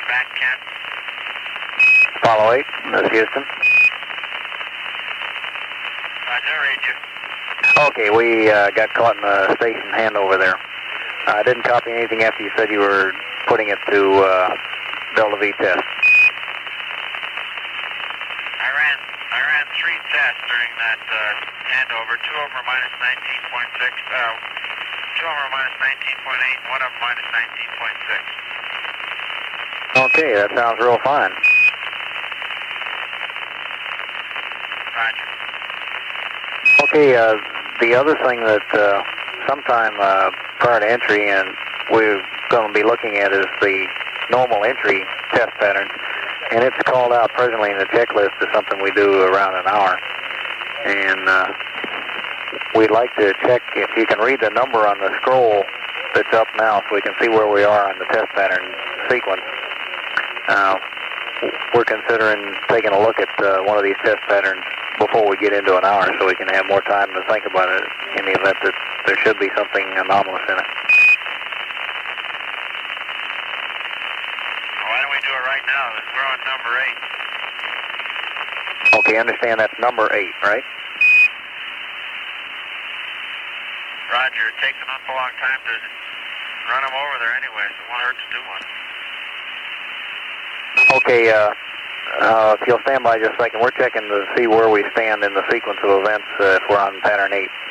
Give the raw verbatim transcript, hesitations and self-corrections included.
back, Ken. Apollo eight, this is Houston. Roger, I read you. Okay, we uh, got caught in the station handover there. I didn't copy anything after you said you were putting it to uh, Delta V test. I ran I ran three tests during that uh, handover. Two of them were minus nineteen point six. Uh, two of them were minus nineteen point eight. One of them minus nineteen point six. Okay, that sounds real fine. Roger. Okay, uh, the other thing that uh, sometime uh, prior to entry, and we're going to be looking at is the normal entry test patterns, and it's called out presently in the checklist as something we do around an hour. And uh, we'd like to check if you can read the number on the scroll that's up now so we can see where we are on the test pattern sequence. Uh, we're considering taking a look at uh, one of these test patterns before we get into an hour so we can have more time to think about it in the event that there should be something anomalous in it. Why don't we do it right now? We're on number eight. Okay, understand that's number eight, right? Roger, it takes an awful long time to run them over there anyway, so it won't hurt to do one. Okay, uh, uh, if you'll stand by just a second, we're checking to see where we stand in the sequence of events uh, if we're on pattern eight.